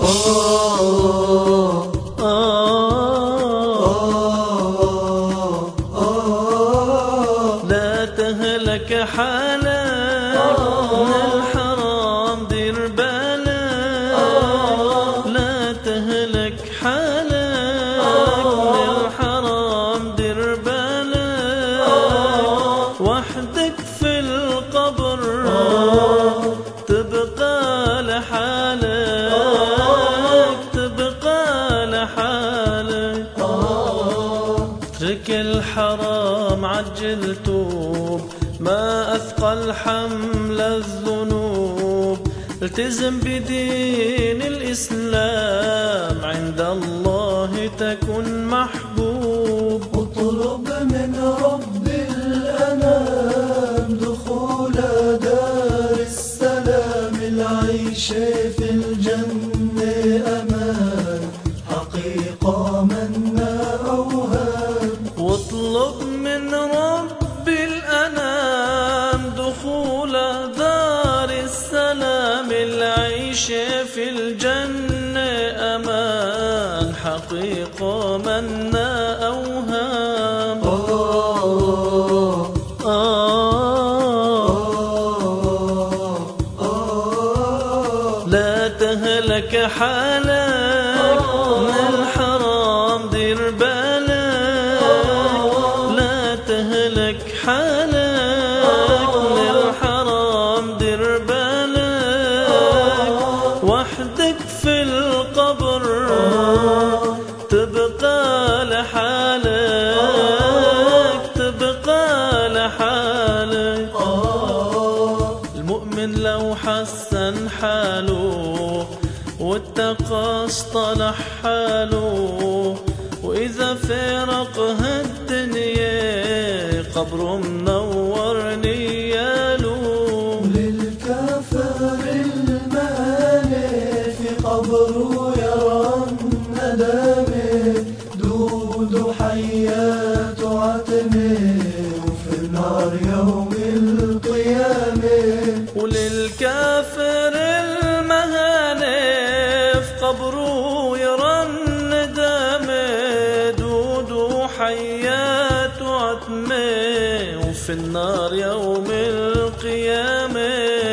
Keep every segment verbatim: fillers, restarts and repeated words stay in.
لا تهلك حالك من الحرام دير بالك، لا تهلك حالك من الحرام دير بالك، وحدك في القبر تبقى لحالك، تبقى لحالك. اترك الحرام عجل توب، ما أثقل حمل الذنوب. التزم بدين الإسلام، عند الله تكن محبوب. اطلب من رب الأنام دخول دار السلام، العيش في الجنة أمان، حقيقة منا أوهام. واطلب من رب الأنام دخول دار السلام، العيش في الجنة أمان، حقيقة منا أوهام. لا تهلك حالك من الحرام دير بالك، لا تهلك حالك من الحرام دير بالك، وحدك في القبر تبقى لحالك، تبقى لحالك. المؤمن لو حسن حاله واتقى اصطلح حاله، وإذا فارق هالدنيا قبره منور نياله. للكافر المهانة في قبره يرى الندامة، دود حيات عتمه وفي النار يوم القيامة. وللكافر المهانة في قبره يرى الندامة، دود حيات عتمه وفي النار يوم القيامة.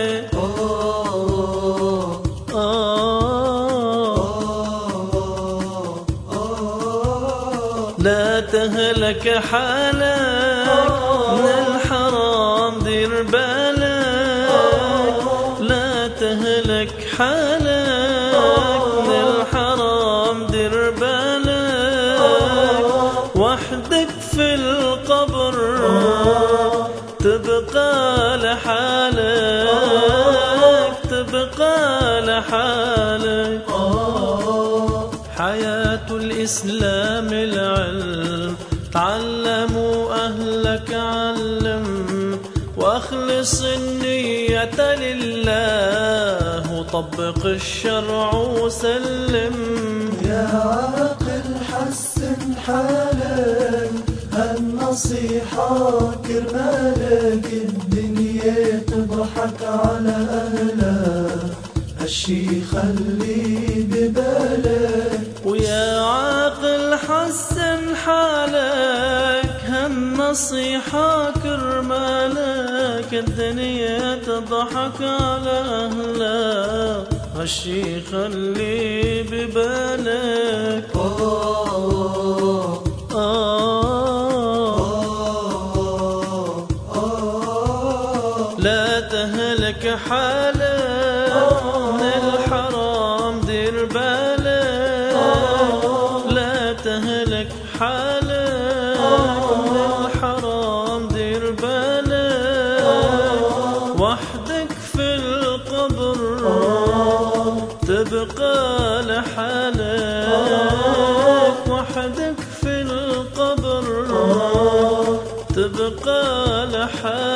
لا تهلك حالك من الحرام دير بالك، لا تهلك حالك من الحرام دير بالك، وحدك في القبر تبقى لحالك، تبقى لحالك. حياة الإسلام العلم، تعلموا أهلك علم، وأخلص النية لله، وطبق الشرع وسلم. يا عاقل حسن حالك، هالنصيحة كرمالك، الدنيا تضحك على أهلها، هالشي خلي ببالك. ويا عاقل حسن حالك، هالنصيحة كرمالك، الدنيا تضحك على أهلها، هالشي خلي ببالك. لا تهلك حالك من الحرام دير بالك، لا تهلك حالك من الحرام دير بالك، وحدك في القبر تبقى لحالك، وحدك في القبر تبقى لحالك.